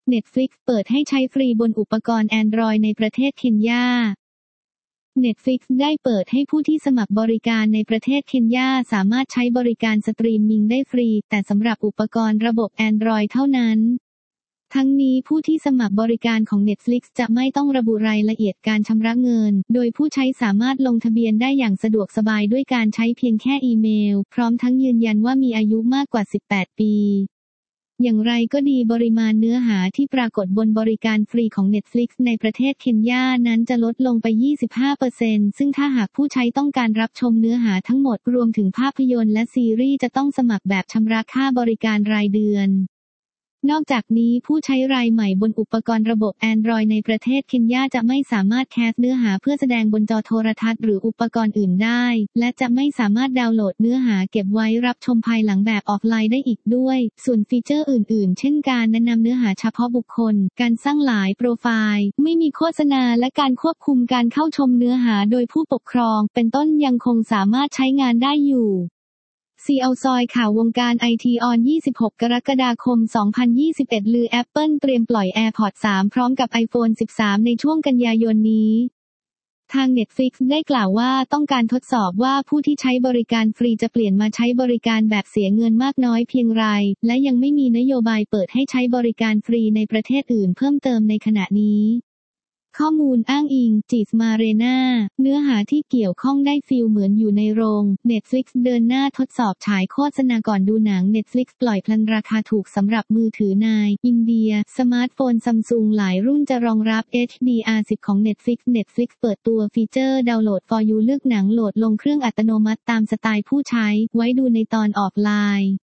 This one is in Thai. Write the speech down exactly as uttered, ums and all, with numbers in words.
Netflix เปิดให้ใช้ฟรีบนอุปกรณ์ Android ในประเทศเคนยา Netflix ได้เปิดให้ผู้ที่สมัครบริการในประเทศเคนยาสามารถใช้บริการสตรีมมิ่งได้ฟรีแต่สำหรับอุปกรณ์ระบบ Android เท่านั้นทั้งนี้ผู้ที่สมัครบริการของ Netflix จะไม่ต้องระบุรายละเอียดการชำระเงินโดยผู้ใช้สามารถลงทะเบียนได้อย่างสะดวกสบายด้วยการใช้เพียงแค่อีเมลพร้อมทั้งยืนยันว่ามีอายุมากกว่าสิบแปดปีอย่างไรก็ดีปริมาณเนื้อหาที่ปรากฏบนบริการฟรีของ Netflix ในประเทศเคนยานั้นจะลดลงไป ยี่สิบห้าเปอร์เซ็นต์ ซึ่งถ้าหากผู้ใช้ต้องการรับชมเนื้อหาทั้งหมดรวมถึงภาพยนตร์และซีรีส์จะต้องสมัครแบบชำระค่าบริการรายเดือนนอกจากนี้ผู้ใช้รายใหม่บนอุปกรณ์ระบบ Android ในประเทศเคนยาจะไม่สามารถแคสเนื้อหาเพื่อแสดงบนจอโทรทัศน์หรืออุปกรณ์อื่นได้และจะไม่สามารถดาวน์โหลดเนื้อหาเก็บไว้รับชมภายหลังแบบออฟไลน์ได้อีกด้วยส่วนฟีเจอร์อื่นๆเช่นการแนะนำเนื้อหาเฉพาะบุคคลการสร้างหลายโปรไฟล์ไม่มีโฆษณาและการควบคุมการเข้าชมเนื้อหาโดยผู้ปกครองเป็นต้นยังคงสามารถใช้งานได้อยู่ซีเอาซอยข่าววงการไอทีออนยี่สิบหกกรกฎาคมสองพันยี่สิบเอ็ดลือ Apple เตรียมปล่อย AirPods สามพร้อมกับ iPhone สิบสามในช่วงกันยายนนี้ทาง Netflix ได้กล่าวว่าต้องการทดสอบว่าผู้ที่ใช้บริการฟรีจะเปลี่ยนมาใช้บริการแบบเสียเงินมากน้อยเพียงไรและยังไม่มีนโยบายเปิดให้ใช้บริการฟรีในประเทศอื่นเพิ่มเติมในขณะนี้ข้อมูลอ้างอิงจิสมาเรนาเนื้อหาที่เกี่ยวข้องได้ฟีลเหมือนอยู่ในโรง Netflix เดินหน้าทดสอบฉายโฆษณาก่อนดูหนัง Netflix ปล่อยพลันราคาถูกสำหรับมือถือในอินเดียสมาร์ทโฟน Samsung หลายรุ่นจะรองรับ เอช ดี อาร์ สิบ ของ Netflix Netflix เปิดตัวฟีเจอร์ดาวน์โหลด for you เลือกหนังโหลดลงเครื่องอัตโนมัติตามสไตล์ผู้ใช้ไว้ดูในตอนออฟไลน์